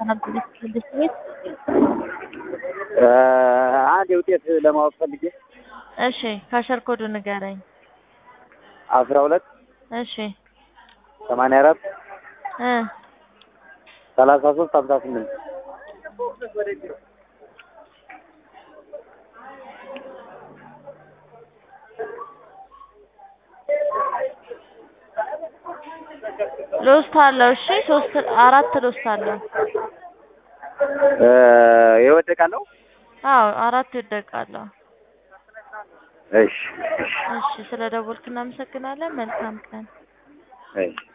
ሰላም ትልስልሽ ቤት አንድ ውጤት ለማወቅ ፈልጌ። እሺ ካሸር ኮዱ ንገረኝ። 12 እሺ 84 እ 33 58 ሎስት አለው። እሺ 3 4 ሎስት አለው። ይወደቃለው? አዎ 4 ይወደቃለው። እሺ እሺ ስለደወልክ እናመሰግናለን። መልካም ቀን። እሺ